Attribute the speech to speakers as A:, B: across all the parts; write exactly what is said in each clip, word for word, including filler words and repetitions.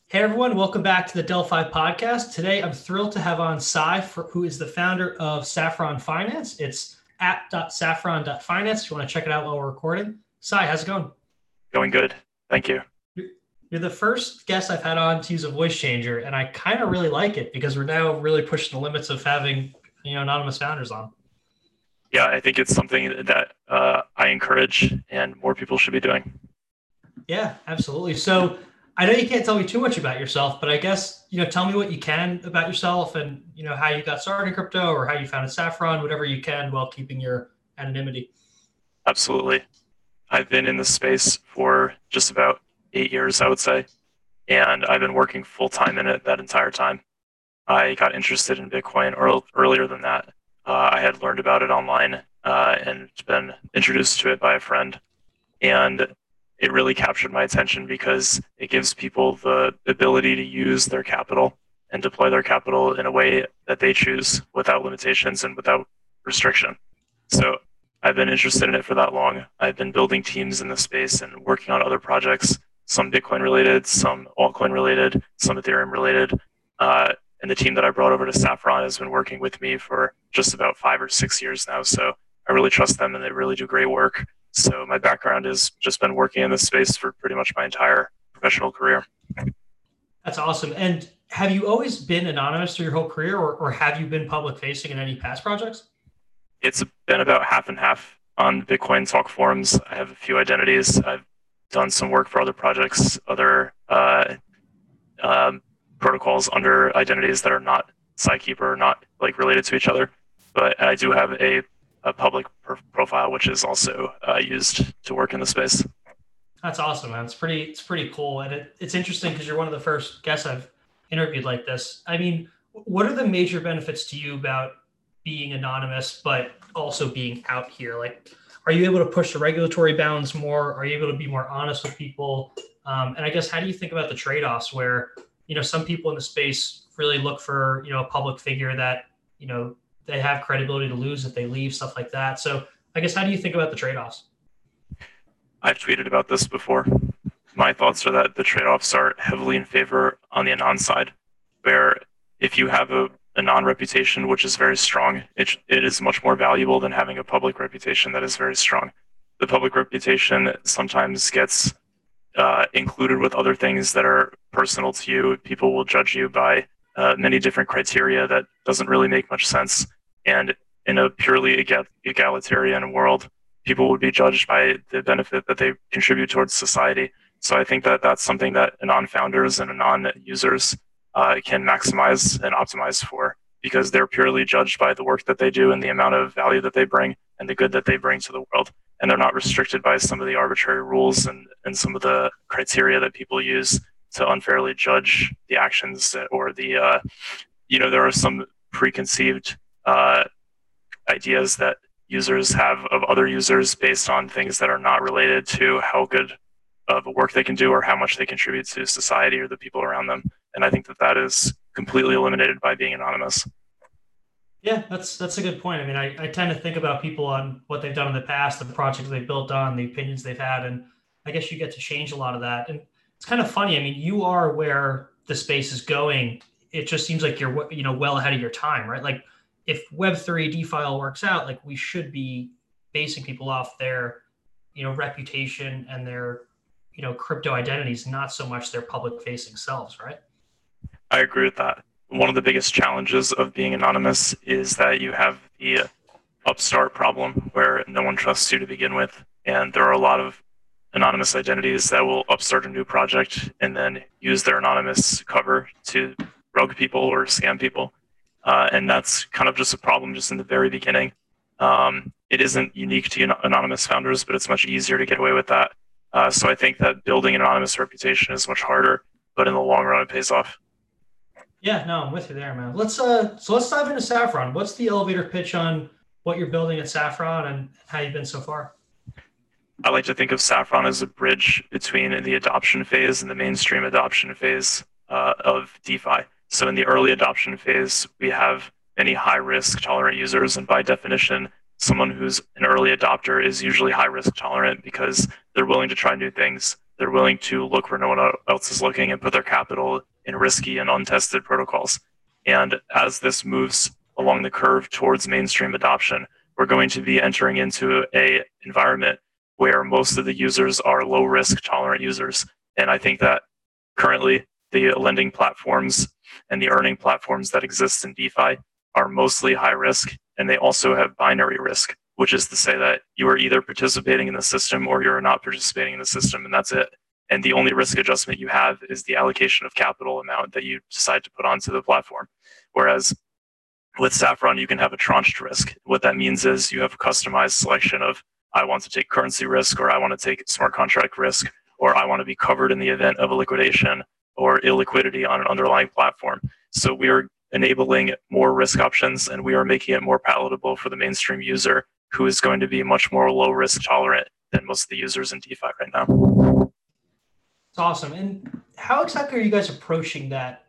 A: Hey everyone, welcome back to the Delphi podcast. Today I'm thrilled to have on Sai, for, who is the founder of Saffron Finance. It's app.saffron dot finance. If you want to check it out while we're recording. Sai, how's it going?
B: Going good. Thank you.
A: You're you're the first guest I've had on to use a voice changer, and I kind of really like it because we're now really pushing the limits of having you know anonymous founders on.
B: Yeah, I think it's something that uh, I encourage and more people should be doing.
A: Yeah, absolutely. So I know you can't tell me too much about yourself, but I guess you know tell me what you can about yourself and you know how you got started in crypto or how you founded Saffron, whatever you can, while keeping your anonymity.
B: Absolutely. I've been in this space for just about eight years, I would say, and I've been working full time in it that entire time. I got interested in Bitcoin earl- earlier than that. Uh, I had learned about it online uh, and been introduced to it by a friend. And it really captured my attention because it gives people the ability to use their capital and deploy their capital in a way that they choose without limitations and without restriction. So I've been interested in it for that long. I've been building teams in the space and working on other projects, some Bitcoin related, some altcoin related, some Ethereum related. Uh, and the team that I brought over to Saffron has been working with me for just about five or six years now. So I really trust them and they really do great work. So my background has just been working in this space for pretty much my entire professional career.
A: That's awesome. And have you always been anonymous through your whole career, or, or have you been public facing in any past projects?
B: It's been about half and half on Bitcoin talk forums. I have a few identities. I've done some work for other projects, other uh, um, protocols under identities that are not Psykeeper or not like related to each other. But I do have a, a public per- profile, which is also uh, used to work in the space.
A: That's awesome, man. It's pretty it's pretty cool, and it, it's interesting because you're one of the first guests I've interviewed like this. I mean, what are the major benefits to you about being anonymous, but also being out here? Like, are you able to push the regulatory bounds more? Are you able to be more honest with people? Um, and I guess how do you think about the trade-offs where you know some people in the space really look for you know a public figure that you know they have credibility to lose if they leave, stuff like that. So I guess how do you think about the trade-offs?
B: I've tweeted about this before. My thoughts are that the trade-offs are heavily in favor on the anon side, where if you have a, a non reputation which is very strong, it, it is much more valuable than having a public reputation that is very strong. The public reputation sometimes gets uh, included with other things that are personal to you. People will judge you by uh, many different criteria that doesn't really make much sense. And in a purely egal- egalitarian world, people would be judged by the benefit that they contribute towards society. So I think that that's something that non-founders and non-users uh, can maximize and optimize for because they're purely judged by the work that they do and the amount of value that they bring and the good that they bring to the world. And they're not restricted by some of the arbitrary rules and, and some of the criteria that people use to unfairly judge the actions or the, uh, you know, there are some preconceived uh, ideas that users have of other users based on things that are not related to how good of a work they can do or how much they contribute to society or the people around them. And I think that that is completely eliminated by being anonymous.
A: Yeah, that's that's a good point. I mean, I, I tend to think about people on what they've done in the past, the projects they've built on, the opinions they've had, and I guess you get to change a lot of that. And it's kind of funny. I mean, you are where the space is going. It just seems like you're you know well ahead of your time, right? Like if Web three DeFi all works out, like we should be basing people off their you know reputation and their you know crypto identities, not so much their public facing selves, right?
B: I agree with that. One of the biggest challenges of being anonymous is that you have the upstart problem where no one trusts you to begin with. And there are a lot of anonymous identities that will upstart a new project and then use their anonymous cover to rogue people or scam people. Uh, and that's kind of just a problem just in the very beginning. Um, it isn't unique to anonymous founders, but it's much easier to get away with that. Uh, so I think that building an anonymous reputation is much harder, but in the long run, it pays off.
A: Yeah, no, I'm with you there, man. Let's uh so let's dive into Saffron. What's the elevator pitch on what you're building at Saffron and how you've been so far?
B: I like to think of Saffron as a bridge between the adoption phase and the mainstream adoption phase uh, of DeFi. So in the early adoption phase, we have many high risk tolerant users. And by definition, someone who's an early adopter is usually high risk tolerant because they're willing to try new things. They're willing to look where no one else is looking and put their capital in risky and untested protocols. And as this moves along the curve towards mainstream adoption, we're going to be entering into a environment where most of the users are low risk tolerant users. And I think that currently the lending platforms and the earning platforms that exist in DeFi are mostly high risk, and they also have binary risk, which is to say that you are either participating in the system or you're not participating in the system, and that's it. And the only risk adjustment you have is the allocation of capital amount that you decide to put onto the platform. Whereas with Saffron, you can have a tranched risk. What that means is you have a customized selection of, I want to take currency risk, or I want to take smart contract risk, or I want to be covered in the event of a liquidation or illiquidity on an underlying platform. So we are enabling more risk options, and we are making it more palatable for the mainstream user, who is going to be much more low risk tolerant than most of the users in DeFi right now.
A: It's awesome. And how exactly are you guys approaching that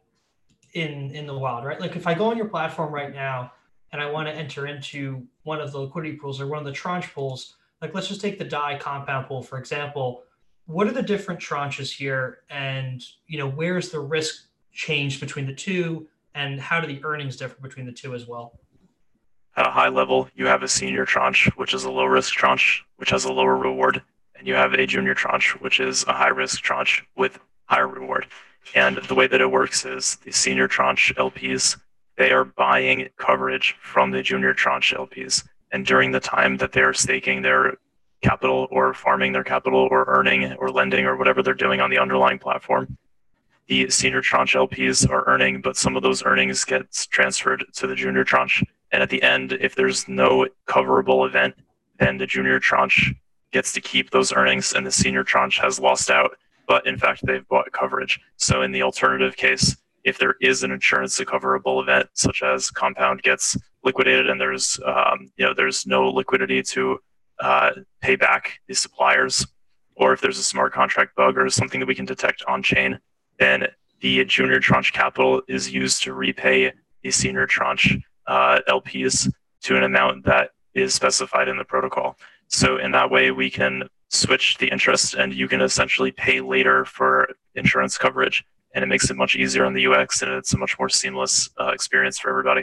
A: in in the wild, right? Like if I go on your platform right now and I want to enter into one of the liquidity pools or one of the tranche pools, like let's just take the D A I compound pool, for example. What are the different tranches here? And, you know, where's the risk change between the two? And how do the earnings differ between the two as well?
B: At a high level, you have a senior tranche, which is a low risk tranche, which has a lower reward. And you have a junior tranche, which is a high risk tranche with higher reward. And the way that it works is the senior tranche L Ps, they are buying coverage from the junior tranche L Ps. And during the time that they're staking their capital or farming their capital or earning or lending or whatever they're doing on the underlying platform, the senior tranche L Ps are earning, but some of those earnings gets transferred to the junior tranche. And at the end, if there's no coverable event, then the junior tranche gets to keep those earnings and the senior tranche has lost out. But in fact, they've bought coverage. So in the alternative case, if there is an insurance recoverable event, such as Compound gets liquidated and there's um, you know there's no liquidity to uh, pay back the suppliers, or if there's a smart contract bug or something that we can detect on chain, then the junior tranche capital is used to repay the senior tranche uh, L Ps to an amount that is specified in the protocol. So in that way, we can switch the interest and you can essentially pay later for insurance coverage. And it makes it much easier on the U X and it's a much more seamless uh, experience for everybody.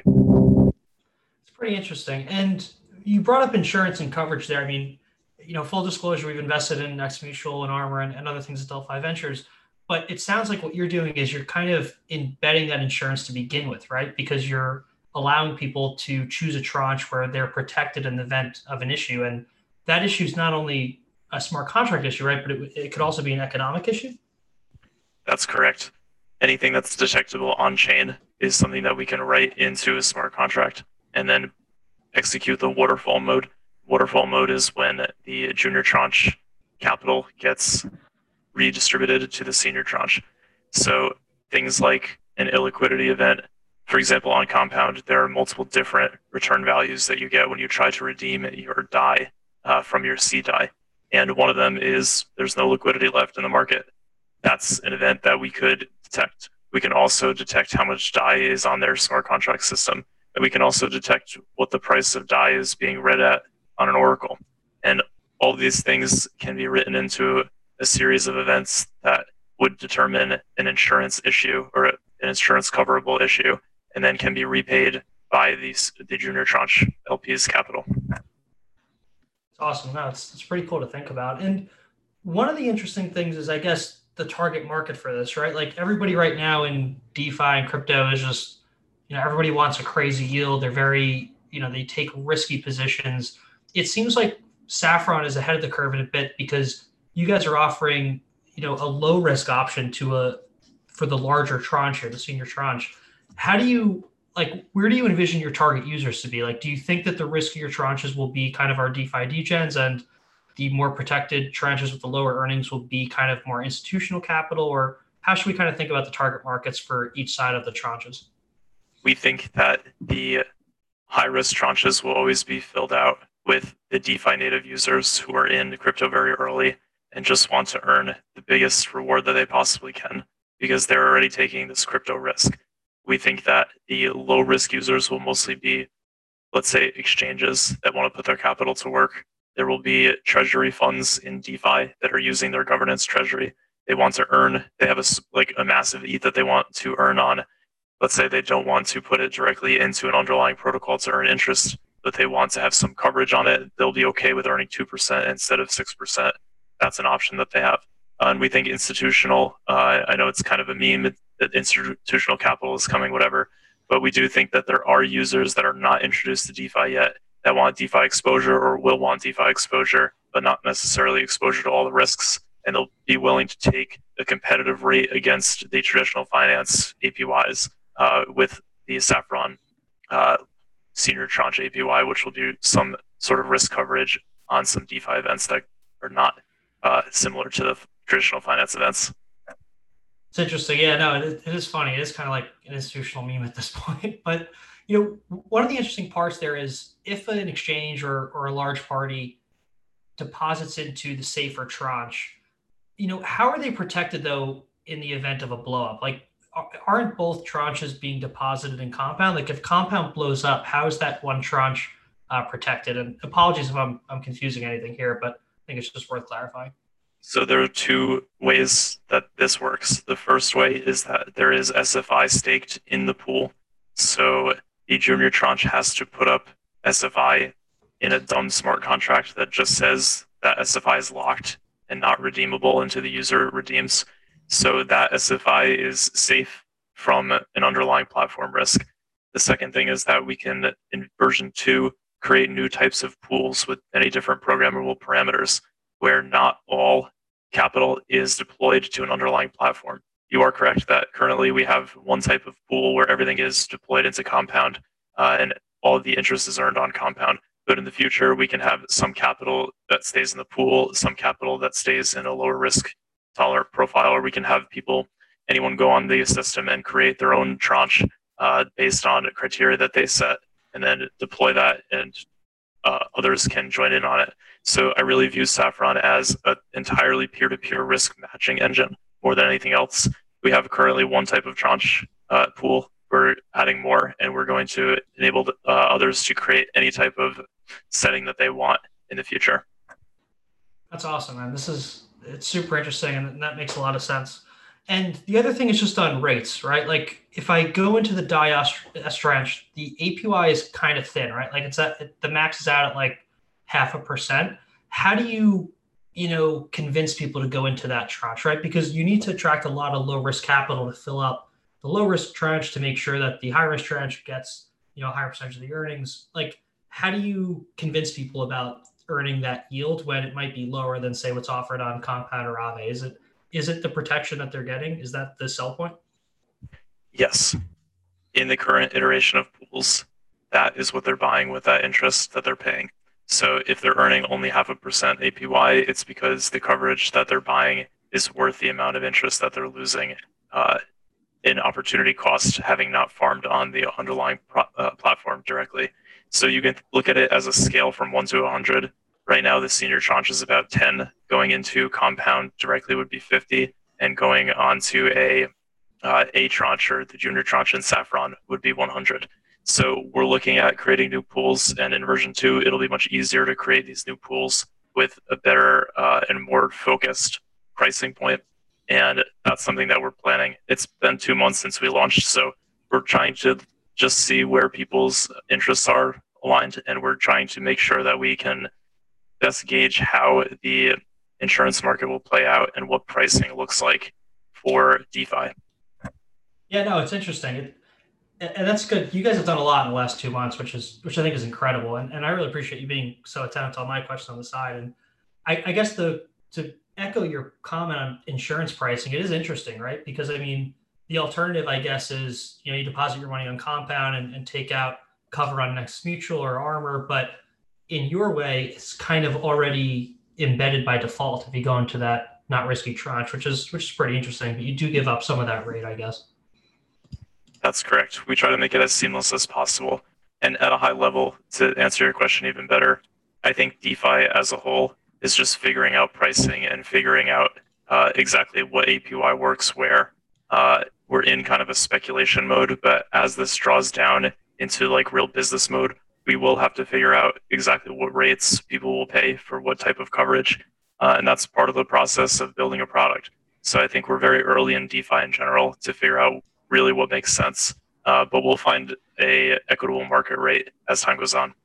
A: It's pretty interesting. And you brought up insurance and coverage there. I mean, you know, full disclosure, we've invested in XMutual and Armor and, and other things at Delphi Ventures. But it sounds like what you're doing is you're kind of embedding that insurance to begin with, right? Because you're allowing people to choose a tranche where they're protected in the event of an issue. And that issue is not only a smart contract issue, right? But it, it could also be an economic issue.
B: That's correct. Anything that's detectable on chain is something that we can write into a smart contract and then execute the waterfall mode. Waterfall mode is when the junior tranche capital gets redistributed to the senior tranche. So things like an illiquidity event, for example, on Compound, there are multiple different return values that you get when you try to redeem your D A I uh, from your C D A I. And one of them is there's no liquidity left in the market. That's an event that we could detect. We can also detect how much D A I is on their smart contract system. And we can also detect what the price of D A I is being read at on an Oracle. And all of these things can be written into a series of events that would determine an insurance issue or an insurance coverable issue, and then can be repaid by these, the junior tranche L P's capital.
A: It's awesome. No, it's, it's pretty cool to think about. And one of the interesting things is, I guess, the target market for this, right? Like everybody right now in DeFi and crypto is just, you know, everybody wants a crazy yield. They're very, you know, they take risky positions. It seems like Saffron is ahead of the curve in a bit because you guys are offering, you know, a low risk option to a, for the larger tranche here, the senior tranche. How do you, like, where do you envision your target users to be? Like, do you think that the riskier tranches will be kind of our DeFi degens and the more protected tranches with the lower earnings will be kind of more institutional capital? Or how should we kind of think about the target markets for each side of the tranches?
B: We think that the high risk tranches will always be filled out with the DeFi native users who are in crypto very early and just want to earn the biggest reward that they possibly can because they're already taking this crypto risk. We think that the low risk users will mostly be, let's say, exchanges that want to put their capital to work, there will be treasury funds in DeFi that are using their governance treasury. They want to earn, they have a, like a massive E T H that they want to earn on. Let's say they don't want to put it directly into an underlying protocol to earn interest, but they want to have some coverage on it. They'll be okay with earning two percent instead of six percent. That's an option that they have. Uh, and we think institutional, uh, I know it's kind of a meme that institutional capital is coming, whatever, but we do think that there are users that are not introduced to DeFi yet that want DeFi exposure or will want DeFi exposure, but not necessarily exposure to all the risks. And they'll be willing to take a competitive rate against the traditional finance A P Ys uh, with the Saffron uh, senior tranche A P Y, which will do some sort of risk coverage on some DeFi events that are not uh, similar to the traditional finance events.
A: It's interesting. Yeah, no, it, it is funny. It is kind of like an institutional meme at this point. But, you know, one of the interesting parts there is if an exchange or, or a large party deposits into the safer tranche, you know, how are they protected, though, in the event of a blow up? Like, aren't both tranches being deposited in Compound? Like, if Compound blows up, how is that one tranche uh, protected? And apologies if I'm, I'm confusing anything here, but I think it's just worth clarifying.
B: So there are two ways that this works. The first way is that there is S F I staked in the pool. So the junior tranche has to put up S F I in a dumb smart contract that just says that S F I is locked and not redeemable until the user redeems. So that S F I is safe from an underlying platform risk. The second thing is that we can, in version two, create new types of pools with many different programmable parameters where not all capital is deployed to an underlying platform. You are correct that currently we have one type of pool where everything is deployed into Compound uh, and all of the interest is earned on Compound. But in the future, we can have some capital that stays in the pool, some capital that stays in a lower risk tolerant profile, or we can have people, anyone go on the system and create their own tranche uh, based on a criteria that they set and then deploy that, and uh, others can join in on it. So I really view Saffron as an entirely peer-to-peer risk matching engine more than anything else. We have currently one type of tranche uh, pool. We're adding more, and we're going to enable uh, others to create any type of setting that they want in the future.
A: That's awesome, man. This is, it's super interesting, and that makes a lot of sense. And the other thing is just on rates, right? Like if I go into the D A I S tranche, the A P Y is kind of thin, right? Like it's at, the max is out at like half a percent. How do you, you know, convince people to go into that tranche, right? Because you need to attract a lot of low risk capital to fill up the low risk tranche to make sure that the high risk tranche gets, you know, a higher percentage of the earnings. Like, how do you convince people about earning that yield when it might be lower than, say, what's offered on Compound or Aave? Is it is it the protection that they're getting? Is that the sell point?
B: Yes. In the current iteration of pools, that is what they're buying with that interest that they're paying. So if they're earning only half a percent A P Y, it's because the coverage that they're buying is worth the amount of interest that they're losing uh, in opportunity cost, having not farmed on the underlying pro- uh, platform directly. So you can look at it as a scale from one to one hundred. Right now, the senior tranche is about ten. Going into Compound directly would be fifty, and going on to a uh, A tranche or the junior tranche in Saffron would be one hundred. So we're looking at creating new pools, and in version two, it'll be much easier to create these new pools with a better uh, and more focused pricing point. And that's something that we're planning. It's been two months since we launched, so we're trying to just see where people's interests are aligned, and we're trying to make sure that we can best gauge how the insurance market will play out and what pricing looks like for DeFi.
A: Yeah, no, it's interesting. It, and that's good. You guys have done a lot in the last two months, which is which I think is incredible. And, and I really appreciate you being so attentive to all my questions on the side. And I, I guess the to echo your comment on insurance pricing, it is interesting, right? Because I mean, the alternative, I guess, is, you know, you deposit your money on Compound and, and take out cover on Next Mutual or Armor, but in your way, it's kind of already embedded by default if you go into that not risky tranche, which is which is pretty interesting. But you do give up some of that rate, I guess.
B: That's correct. We try to make it as seamless as possible. And at a high level, to answer your question even better, I think DeFi as a whole is just figuring out pricing and figuring out uh, exactly what A P Y works where. Uh, we're in kind of a speculation mode, but as this draws down into like real business mode, we will have to figure out exactly what rates people will pay for what type of coverage. Uh, and that's part of the process of building a product. So I think we're very early in DeFi in general to figure out really what makes sense. Uh, but we'll find a equitable market rate as time goes on.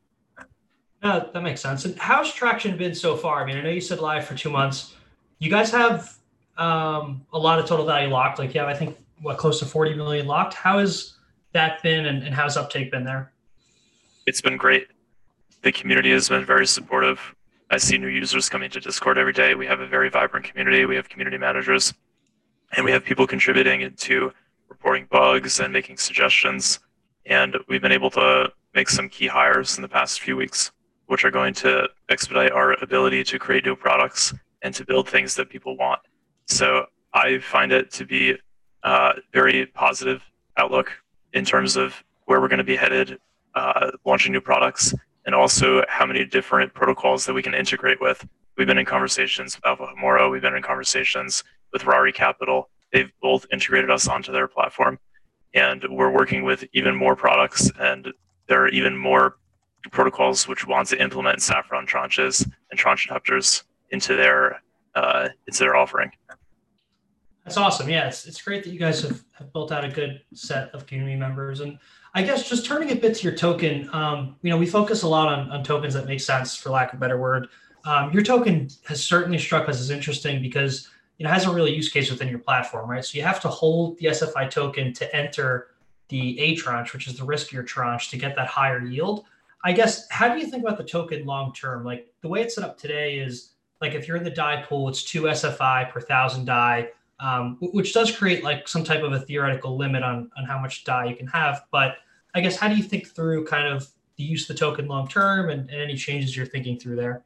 A: No, that makes sense. And how's traction been so far? I mean, I know you said live for two months. You guys have um, a lot of total value locked. Like, yeah, I think what close to forty million locked. How has that been, and, and how's uptake been there?
B: It's been great. The community has been very supportive. I see new users coming to Discord every day. We have a very vibrant community. We have community managers, and we have people contributing into reporting bugs and making suggestions. And we've been able to make some key hires in the past few weeks, which are going to expedite our ability to create new products and to build things that people want. So I find it to be a very positive outlook in terms of where we're going to be headed, uh, launching new products, and also how many different protocols that we can integrate with. We've been in conversations with Alpha Homoro. We've been in conversations with Rari Capital. They've both integrated us onto their platform. And we're working with even more products, and there are even more protocols which want to implement Saffron tranches and tranche adapters into their uh, into their offering.
A: That's awesome. Yeah, it's, it's great that you guys have, have built out a good set of community members. And I guess just turning a bit to your token, um, you know, we focus a lot on, on tokens that make sense, for lack of a better word. Um, your token has certainly struck us as interesting because it has a real use case within your platform, right? So you have to hold the S F I token to enter the A tranche, which is the riskier tranche, to get that higher yield. I guess, how do you think about the token long term? Like the way it's set up today is like if you're in the DAI pool, it's two S F I per thousand DAI, um, which does create like some type of a theoretical limit on, on how much DAI you can have. But I guess, how do you think through kind of the use of the token long term, and, and any changes you're thinking through there?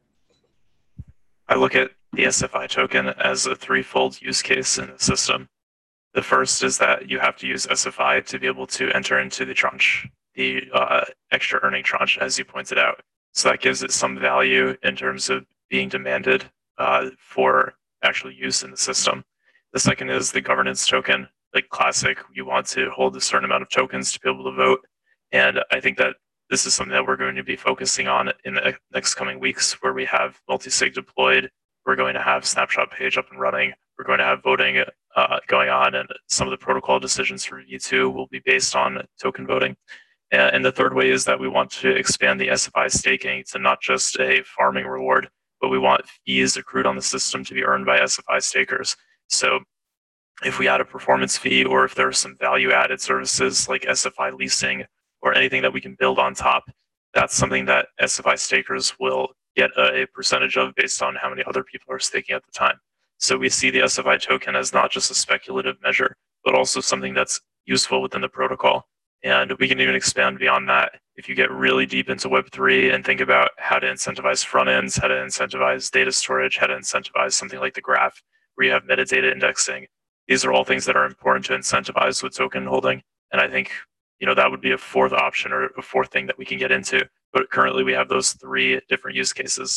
B: I look at the S F I token as a threefold use case in the system. The first is that you have to use S F I to be able to enter into the tranche, the uh, extra earning tranche, as you pointed out. So that gives it some value in terms of being demanded uh, for actual use in the system. The second is the governance token. Like classic, you want to hold a certain amount of tokens to be able to vote. And I think that this is something that we're going to be focusing on in the next coming weeks, where we have multi-sig deployed. We're going to have Snapshot Page up and running. We're going to have voting uh, going on, and some of the protocol decisions for V two will be based on token voting. And, and the third way is that we want to expand the S F I staking to not just a farming reward, but we want fees accrued on the system to be earned by S F I stakers. So if we add a performance fee, or if there are some value-added services like S F I leasing or anything that we can build on top, that's something that S F I stakers will get a percentage of based on how many other people are staking at the time. So we see the S F I token as not just a speculative measure, but also something that's useful within the protocol. And we can even expand beyond that. If you get really deep into Web three and think about how to incentivize front ends, how to incentivize data storage, how to incentivize something like the graph, where you have metadata indexing, these are all things that are important to incentivize with token holding. And I think, you know, that would be a fourth option, or a fourth thing that we can get into. But currently we have those three different use cases.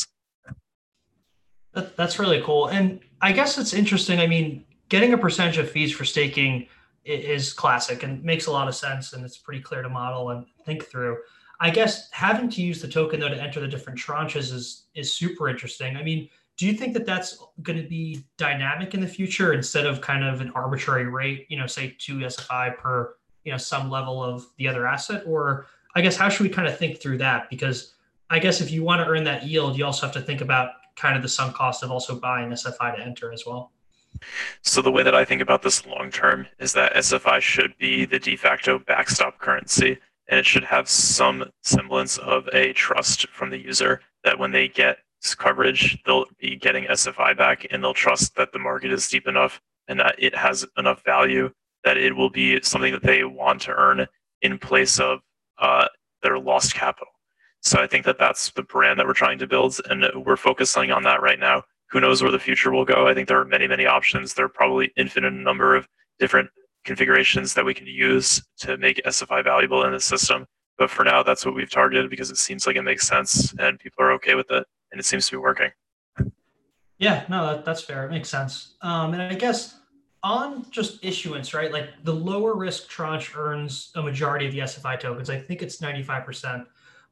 A: That, that's really cool. And I guess it's interesting. I mean, getting a percentage of fees for staking is classic and makes a lot of sense. And it's pretty clear to model and think through. I guess having to use the token, though, to enter the different tranches is, is super interesting. I mean, do you think that that's going to be dynamic in the future instead of kind of an arbitrary rate, you know, say two S F I per, you know, some level of the other asset? Or I guess, how should we kind of think through that? Because I guess if you want to earn that yield, you also have to think about kind of the sunk cost of also buying S F I to enter as well.
B: So the way that I think about this long term is that S F I should be the de facto backstop currency, and it should have some semblance of a trust from the user that when they get coverage, they'll be getting S F I back, and they'll trust that the market is deep enough and that it has enough value that it will be something that they want to earn in place of uh, their lost capital. So I think that that's the brand that we're trying to build, and we're focusing on that right now. Who knows where the future will go? I think there are many, many options. There are probably infinite number of different configurations that we can use to make S F I valuable in the system. But for now, that's what we've targeted because it seems like it makes sense and people are okay with it, and it seems to be working.
A: Yeah, no, that, that's fair. It makes sense. Um, and I guess on just issuance, right? Like the lower risk tranche earns a majority of the S F I tokens. I think it's ninety-five percent.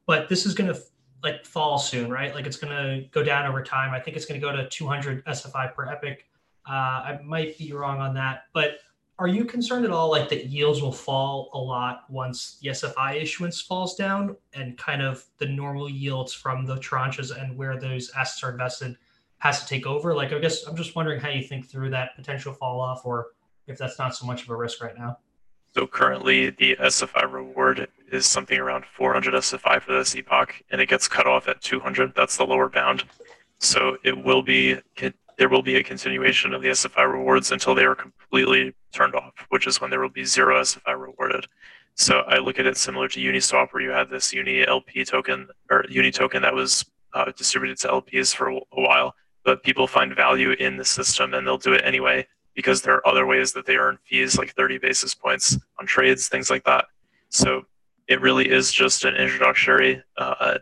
A: but this is going to like fall soon, right? Like it's going to go down over time. I think it's going to go to two hundred S F I per epic. Uh, I might be wrong on that, but are you concerned at all like that yields will fall a lot once the S F I issuance falls down and kind of the normal yields from the tranches and where those assets are invested has to take over? Like, I guess I'm just wondering how you think through that potential fall off, or if that's not so much of a risk right now.
B: So currently the S F I reward is something around four hundred S F I for this epoch, and it gets cut off at two hundred. That's the lower bound. So it will be, there will be a continuation of the S F I rewards until they are completely turned off, which is when there will be zero S F I rewarded. So I look at it similar to Uniswap, where you had this Uni L P token or Uni token that was uh, distributed to L Ps for a while, but people find value in the system and they'll do it anyway, because there are other ways that they earn fees, like thirty basis points on trades, things like that. So it really is just an introductory uh,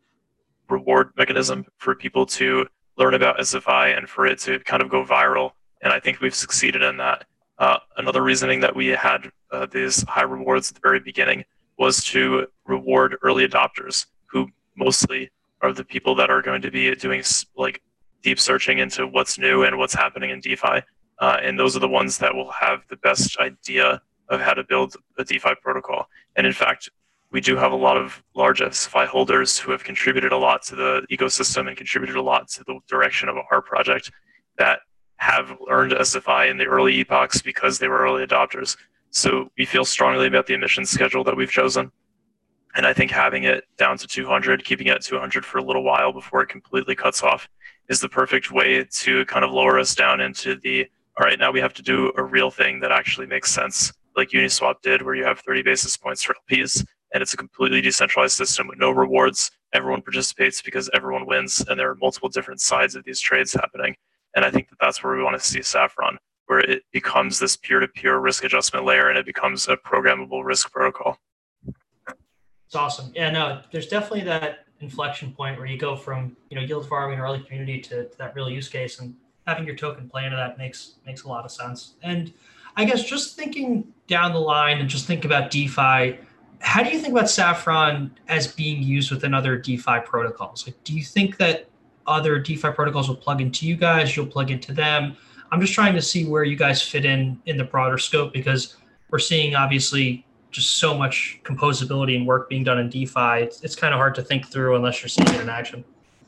B: reward mechanism for people to learn about S F I and for it to kind of go viral. And I think we've succeeded in that. Uh, another reasoning that we had uh, these high rewards at the very beginning was to reward early adopters, who mostly are the people that are going to be doing like deep searching into what's new and what's happening in DeFi. Uh, and those are the ones that will have the best idea of how to build a DeFi protocol. And in fact, we do have a lot of large S F I holders who have contributed a lot to the ecosystem and contributed a lot to the direction of our project that have learned S F I in the early epochs because they were early adopters. So we feel strongly about the emission schedule that we've chosen. And I think having it down to two hundred, keeping it at two hundred for a little while before it completely cuts off, is the perfect way to kind of lower us down into the, all right, now we have to do a real thing that actually makes sense, like Uniswap did, where you have thirty basis points for L Ps, and it's a completely decentralized system with no rewards. Everyone participates because everyone wins, and there are multiple different sides of these trades happening. And I think that that's where we want to see Saffron, where it becomes this peer-to-peer risk adjustment layer, and it becomes a programmable risk protocol.
A: It's awesome. Yeah, no, there's definitely that inflection point where you go from, you know, yield farming, early community to, to that real use case, and having your token play into that makes makes a lot of sense. And I guess just thinking down the line and just think about DeFi, how do you think about Saffron as being used within other DeFi protocols? Like, do you think that other DeFi protocols will plug into you guys, you'll plug into them? I'm just trying to see where you guys fit in in the broader scope, because we're seeing obviously just so much composability and work being done in DeFi. It's, it's kind of hard to think through unless you're seeing it in action.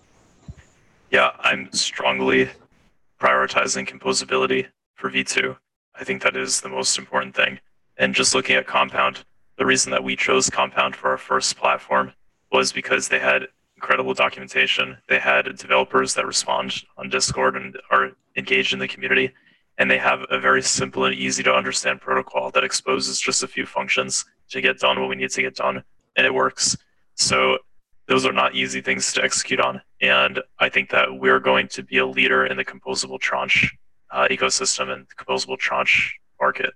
B: Yeah, I'm strongly prioritizing composability for V two. I think that is the most important thing. And just looking at Compound, the reason that we chose Compound for our first platform was because they had incredible documentation. They had developers that respond on Discord and are engaged in the community. And they have a very simple and easy to understand protocol that exposes just a few functions to get done what we need to get done, and it works. So those are not easy things to execute on. And I think that we're going to be a leader in the composable tranche uh, ecosystem and the composable tranche market.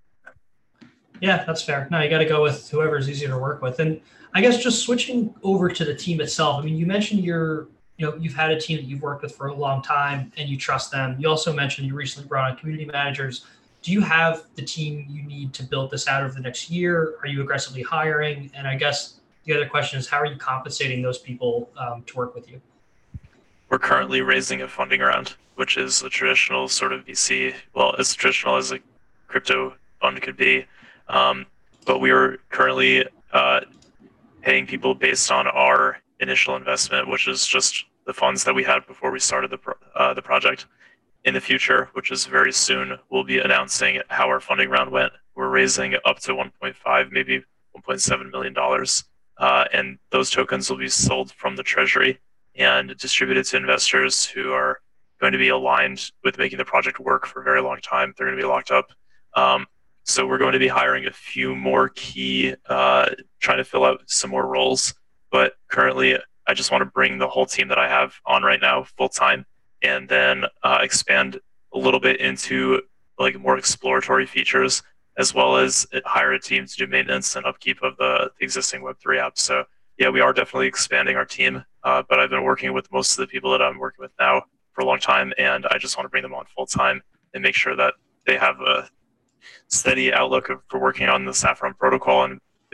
A: Yeah, that's fair. No, you got to go with whoever's easier to work with. And I guess just switching over to the team itself. I mean, you mentioned you're, you know, you've had a team that you've worked with for a long time and you trust them. You also mentioned you recently brought on community managers. Do you have the team you need to build this out over the next year? Are you aggressively hiring? And I guess the other question is, how are you compensating those people um, to work with you?
B: We're currently raising a funding round, which is a traditional sort of V C, well, as traditional as a crypto fund could be. Um, but we are currently uh, paying people based on our initial investment, which is just the funds that we had before we started the pro uh, the project. In the future, which is very soon, we'll be announcing how our funding round went. We're raising up to one point five, maybe one point seven million dollars, uh, and those tokens will be sold from the treasury and distributed to investors who are going to be aligned with making the project work for a very long time. They're going to be locked up. Um, So we're going to be hiring a few more key, uh, trying to fill out some more roles. But currently, I just want to bring the whole team that I have on right now full time, and then uh, expand a little bit into like more exploratory features, as well as hire a team to do maintenance and upkeep of the, the existing Web three apps. So yeah, we are definitely expanding our team. Uh, but I've been working with most of the people that I'm working with now for a long time, and I just want to bring them on full time and make sure that they have a steady outlook of, for working on the Saffron protocol and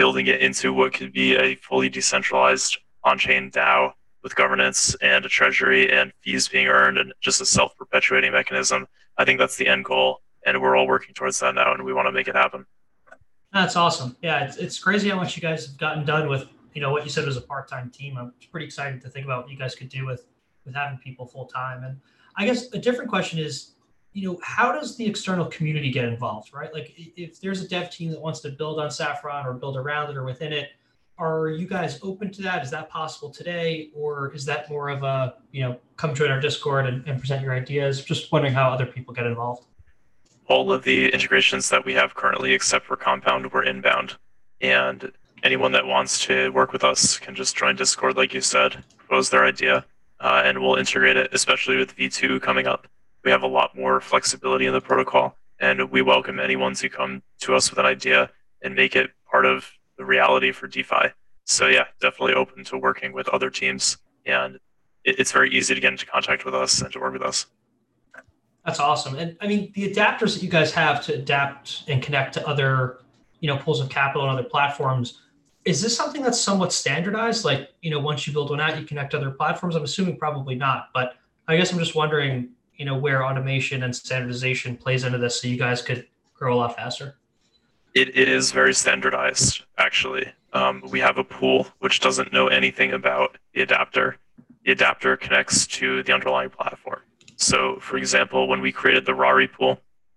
B: building it into what could be a fully decentralized on-chain DAO with governance and a treasury and fees being earned and just a self-perpetuating mechanism. I think that's the end goal, and we're all working towards that now, and we want to make it happen.
A: That's awesome. Yeah, it's, it's crazy how much you guys have gotten done with, you know, what you said was a part-time team. I'm pretty excited to think about what you guys could do with with having people full-time. And I guess a different question is, you know, how does the external community get involved, right? Like if there's a dev team that wants to build on Saffron or build around it or within it, are you guys open to that? Is that possible today? Or is that more of a, you know, come join our Discord and, and present your ideas? Just wondering how other people get involved.
B: All of the integrations that we have currently, except for Compound, were inbound. And anyone that wants to work with us can just join Discord, like you said, propose their idea, uh, and we'll integrate it, especially with V two coming up. We have a lot more flexibility in the protocol, and we welcome anyone to come to us with an idea and make it part of the reality for DeFi. So yeah, definitely open to working with other teams, and it's very easy to get into contact with us and to work with us.
A: That's awesome. And I mean, the adapters that you guys have to adapt and connect to other, you know, pools of capital and other platforms, is this something that's somewhat standardized? Like, you know, once you build one out, you connect to other platforms? I'm assuming probably not, but I guess I'm just wondering, you know, where automation and standardization plays into this so you guys could grow a lot faster.
B: It, it is very standardized, actually. Um, we have a pool which doesn't know anything about the adapter. The adapter connects to the underlying platform. So, for example, when we created the Rari pool,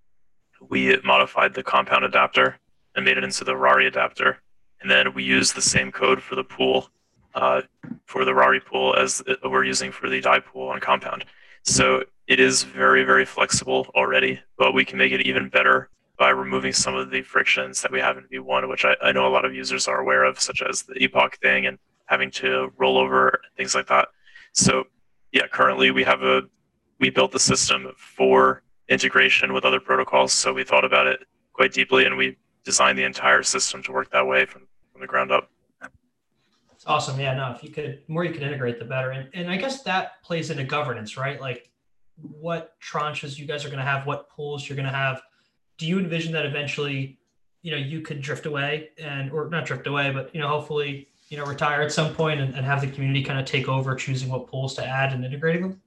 B: we modified the Compound adapter and made it into the Rari adapter. And then we used the same code for the pool, uh, for the Rari pool as we're using for the DAI pool on Compound. So it is very, very flexible already, but we can make it even better by removing some of the frictions that we have in V one, which I, I know a lot of users are aware of, such as the epoch thing and having to roll over and things like that. So yeah, currently we have a we built the system for integration with other protocols. So we thought about it quite deeply, and we designed the entire system to work that way from, from the ground up.
A: It's awesome. Yeah, no, if you could, the more you can integrate, the better. And, and I guess that plays into governance, right? Like what tranches you guys are going to have, what pools you're going to have. Do you envision that eventually, you know, you could drift away and, or not drift away, but, you know, hopefully, you know, retire at some point and, and have the community kind of take over choosing what pools to add and integrating them?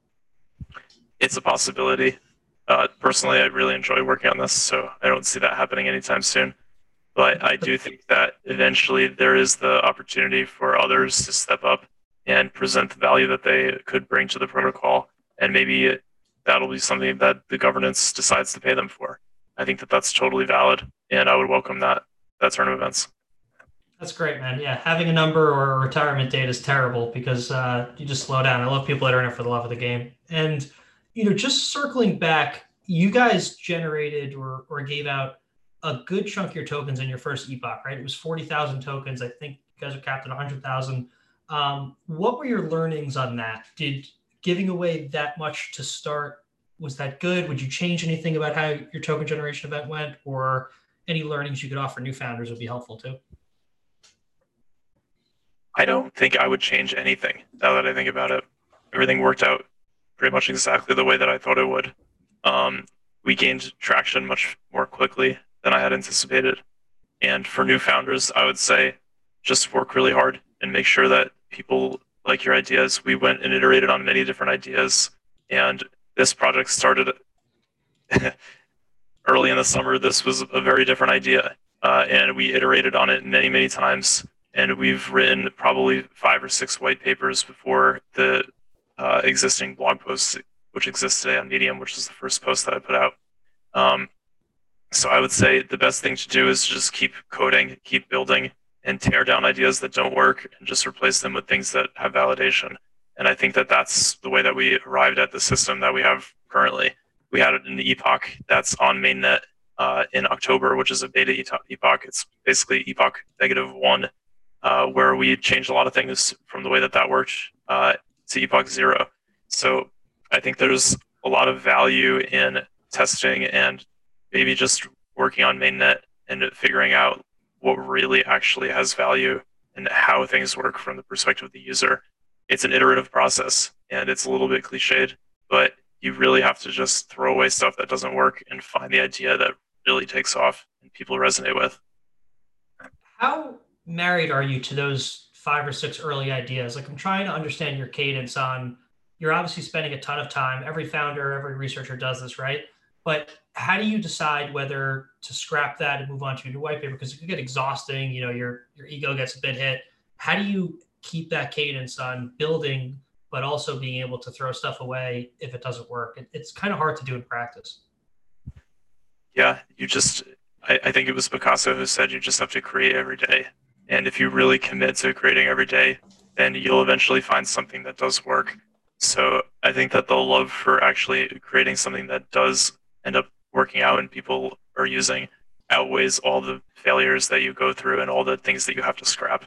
B: It's a possibility. Uh, personally, I really enjoy working on this, so I don't see that happening anytime soon. But I do think that eventually there is the opportunity for others to step up and present the value that they could bring to the protocol, and maybe that'll be something that the governance decides to pay them for. I think that that's totally valid, and I would welcome that that turn of events.
A: That's great, man. Yeah, having a number or a retirement date is terrible because uh, you just slow down. I love people that are in it for the love of the game. And you know, just circling back, you guys generated or, or gave out a good chunk of your tokens in your first epoch, right? It was forty thousand tokens. I think you guys are capped at one hundred thousand. Um, what were your learnings on that? Did giving away that much to start, was that good? Would you change anything about how your token generation event went, or any learnings you could offer new founders would be helpful too?
B: I don't think I would change anything now that I think about it. Everything worked out pretty much exactly the way that I thought it would. Um, we gained traction much more quickly than I had anticipated. And for new founders, I would say just work really hard and make sure that people like your ideas. We went and iterated on many different ideas. And this project started early in the summer. This was a very different idea. Uh, and we iterated on it many, many times. And we've written probably five or six white papers before the uh, existing blog posts, which exists today on Medium, which is the first post that I put out. Um, so I would say the best thing to do is just keep coding, keep building, and tear down ideas that don't work and just replace them with things that have validation. And I think that that's the way that we arrived at the system that we have currently. We had it in the epoch that's on mainnet uh, in October, which is a beta epoch. It's basically epoch negative one, uh, where we changed a lot of things from the way that that worked uh, to epoch zero. So I think there's a lot of value in testing and maybe just working on mainnet and figuring out what really actually has value and how things work from the perspective of the user. It's an iterative process, and it's a little bit cliched, but you really have to just throw away stuff that doesn't work and find the idea that really takes off and people resonate with.
A: How married are you to those five or six early ideas? Like I'm trying to understand your cadence on, you're obviously spending a ton of time. Every founder, every researcher does this, right? But how do you decide whether to scrap that and move on to a new white paper? Because it could get exhausting, you know, your your ego gets a bit hit. How do you keep that cadence on building, but also being able to throw stuff away if it doesn't work? It, it's kind of hard to do in practice.
B: Yeah, you just, I, I think it was Picasso who said you just have to create every day. And if you really commit to creating every day, then you'll eventually find something that does work. So I think that the love for actually creating something that does end up working out and people are using outweighs all the failures that you go through and all the things that you have to scrap.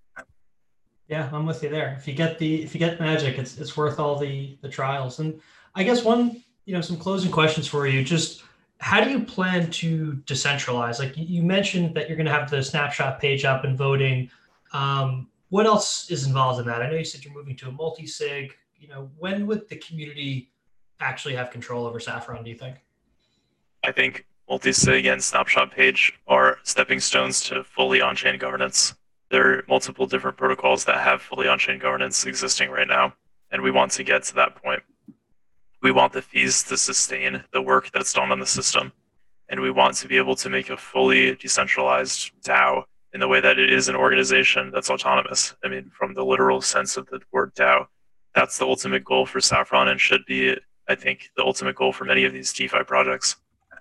A: Yeah, I'm with you there. If you get the if you get magic, it's it's worth all the the trials. And I guess one, you know, some closing questions for you. Just how do you plan to decentralize? Like you mentioned that you're going to have the snapshot page up and voting. Um, what else is involved in that? I know you said you're moving to a multi-sig. You know, when would the community actually have control over Saffron, do you think?
B: I think multi-sig and snapshot page are stepping stones to fully on-chain governance. There are multiple different protocols that have fully on-chain governance existing right now, and we want to get to that point. We want the fees to sustain the work that's done on the system, and we want to be able to make a fully decentralized DAO in the way that it is an organization that's autonomous. I mean, from the literal sense of the word DAO, that's the ultimate goal for Saffron and should be, I think, the ultimate goal for many of these DeFi projects.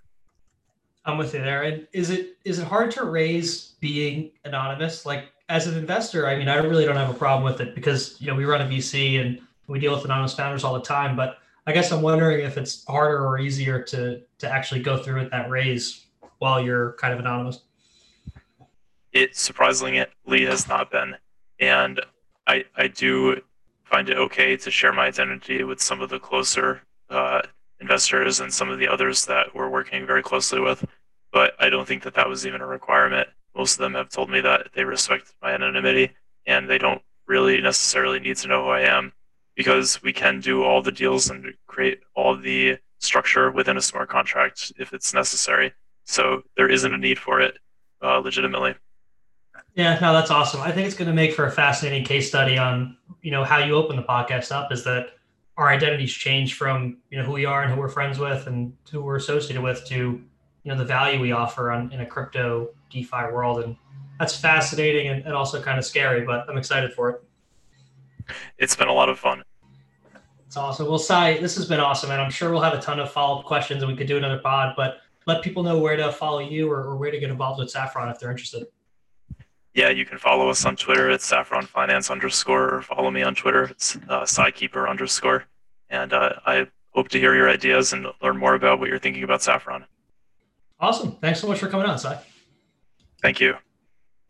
A: I'm with you there. And is it is it hard to raise being anonymous? Like as an investor, I mean, I really don't have a problem with it because you know we run a V C and we deal with anonymous founders all the time. But I guess I'm wondering if it's harder or easier to to actually go through with that raise while you're kind of anonymous.
B: It surprisingly has not been, and I I do find it okay to share my identity with some of the closer uh, investors and some of the others that we're working very closely with. But I don't think that that was even a requirement. Most of them have told me that they respect my anonymity and they don't really necessarily need to know who I am because we can do all the deals and create all the structure within a smart contract if it's necessary. So there isn't a need for it uh, legitimately.
A: Yeah, no, that's awesome. I think it's going to make for a fascinating case study on, you know, how you open the podcast up is that our identities change from, you know, who we are and who we're friends with and who we're associated with to, you know, the value we offer on in a crypto DeFi world. And that's fascinating and, and also kind of scary, but I'm excited for it.
B: It's been a lot of fun.
A: It's awesome. Well, Sai, this has been awesome. And I'm sure we'll have a ton of follow-up questions and we could do another pod, but let people know where to follow you or, or where to get involved with Saffron if they're interested.
B: Yeah, you can follow us on Twitter at Saffron Finance underscore, or follow me on Twitter. It's uh, SaiKeeper underscore. And uh, I hope to hear your ideas and learn more about what you're thinking about Saffron.
A: Awesome. Thanks so much for coming on, Sai.
B: Thank you.